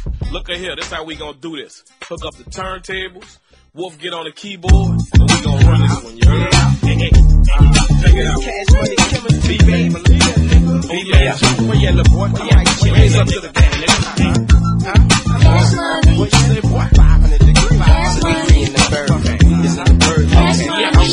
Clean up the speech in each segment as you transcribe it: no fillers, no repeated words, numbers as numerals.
Look at here, this how we gonna do this. Hook up the turntables, Wolf get on the keyboard, and we gonna run this one, you heard? Check it out. Cash money, chemistry, baby. Where you at, little boy? Raise up to the game, nigga. Cash money. What you say, boy? 500 degrees. Cash money. We in the bird, man. This is the bird. Cash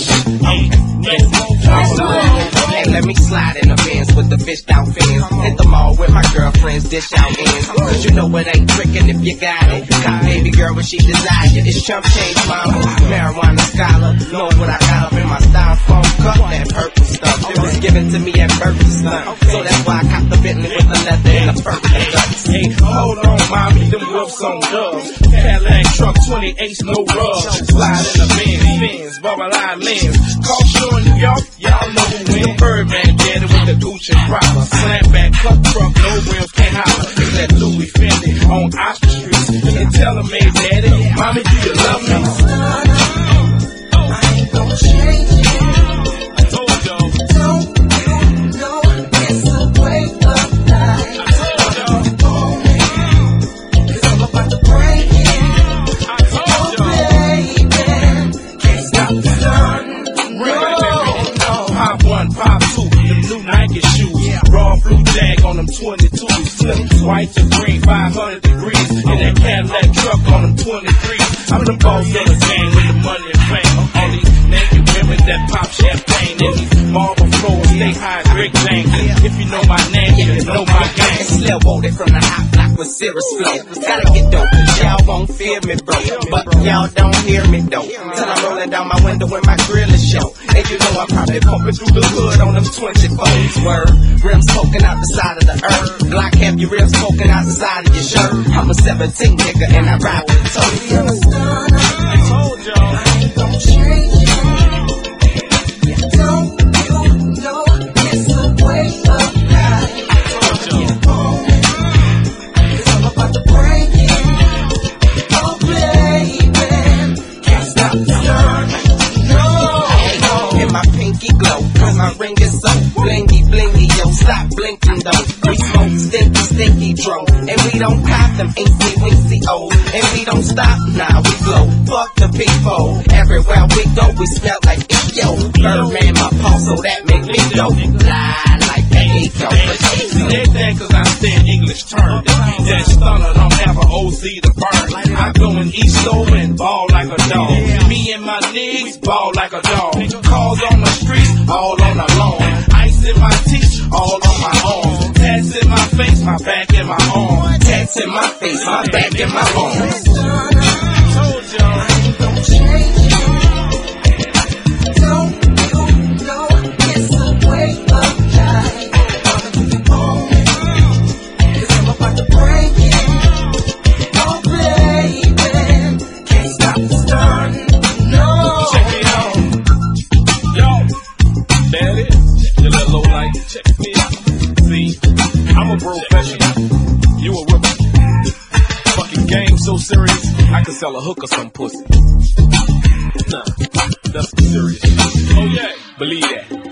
Hey, let me slide in the Benz with the fished out fins. Hit the mall with my girlfriends, dish out ends. Cause you know it ain't trickin' if you got it. Got baby girl when she desire it. It's chump change, mama. Marijuana scholar. Know what I got up in my styrofoam cup. That purple stuff. It was given to me at birth to stunt. So that's why I copped the Bentley with the leather and the purple guts. Hey, hold on, mommy, them wolves on dubs. Cadillac truck, 28's no rub. Slide in the Benz, bubble line lens. Call show in New York, y'all know who win. Birdman daddy with the Gucci proper. Slamback cup truck, no rims, can't holler. It's that Louis Fendi on Oxford Street. And tell him, hey daddy, mommy, do you love me? I ain't gonna change it. I told y'all. Don't you know it's a way of life? I told y'all. Cause I'm about to break it. I told y'all. Baby, can't stop the sun. Pop 1, Pop 2, them new Nike shoes. Raw blue jag on them 22s. Slip white to green, 500 degrees. In that Cadillac truck on them 23s. I'm the boss of the gang with the money and fame. All these naked women that pop champagne. And these marble floors, stay high, Rick James. If you know my name, you know my gang. Still wanted from the hot block with serious flow. Gotta get dope, cause y'all won't fear me, bro. But y'all don't hear me, though. Till I'm rolling down my window when my grill is show. And you know I'm probably pumping through the hood on them 24s. Word, rims poking out the side of the earth. Glock have your rims poking out the side of your shirt. I'm a 17 nigga and I ride with a total. I told y'all. I ain't gonna change it. Don't you know it's a way of life? I told y'all. Cause I'm about to break it. Oh baby, can't stop the sun. No. In my pinky glow, cause my ring is so blingy, blingy, yo, stop blinking though. We smoke stinky, stinky dro, and we don't cop them incy, wincy, oh, and we don't stop, nah, we glow, fuck the people. Everywhere we go, we smell like yo, Birdman, my pulse, so that make me go, lie like Eco. They think cause I stand English term. That stunner don't have an OZ to burn. I go in East-O and ball like a dog. Me and my niggas ball like a dog. Calls on the street, all on the lawn. Ice in my teeth, all on my arms. Tats in my face, my back and my arm. Tats in my face, my back and my arms. Told y'all. I ain't gonna change it. Don't you know it's a way of life? Cause I'm about to break it. Oh baby, can't stop the sun. No. Check me out. Yo, there it is. Your little low light. Check me out. See, I'm a professional. You a rookie. Fucking game so serious, I could sell a hooker some pussy. Nah, that's serious. Oh yeah, believe that.